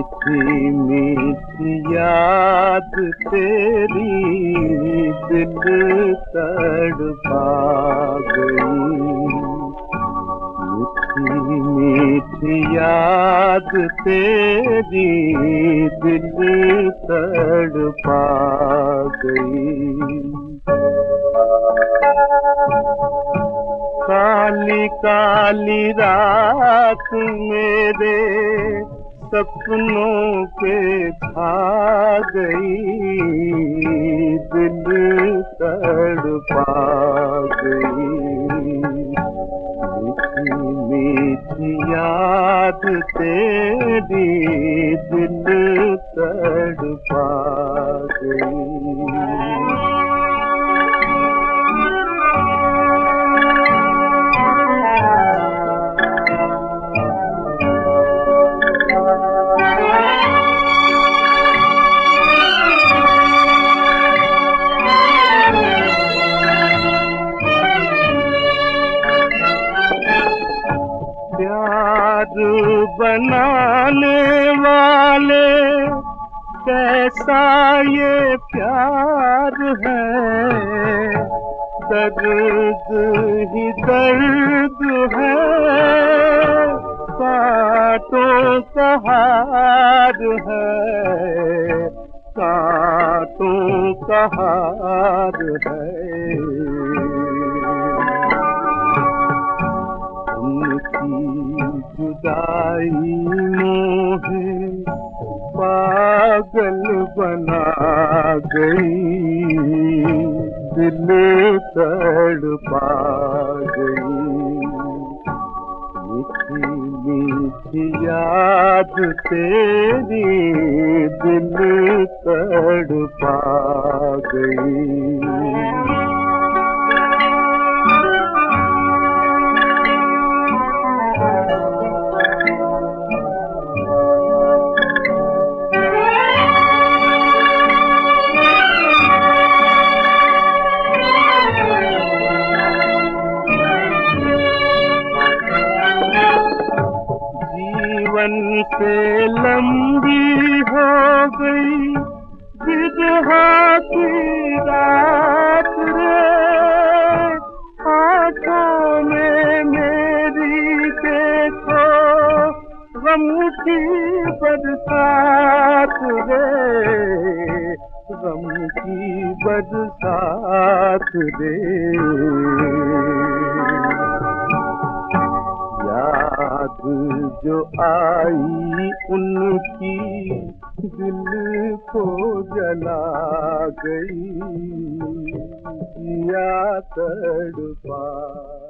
मीठी मीठी याद तेरी दिल तड़पा गई। मीठी मीठी याद तेरी दिल तड़पा गई। काली काली रात मेरे सपनों पे छा गई। दिल तड़पा गई। मीठी मीठी याद तेरी दिल तड़पा गई। प्यार बनाने वाले कैसा ये प्यार है। दर्द ही दर्द है। कांटों का हार है। कांटों का हार है। उनकी जुदाई मोहे पागल बना गई। दिल तड़पा गई। मीठी मीठी याद तेरी दिल तड़पा गई। जीवन से लंबी हो गई विरह की रात रे। आँखों में मेरी देखो गम की बरसात रे। गम की बरसात रे। याद जो आई उनकी दिल को जला गई। या तड़पा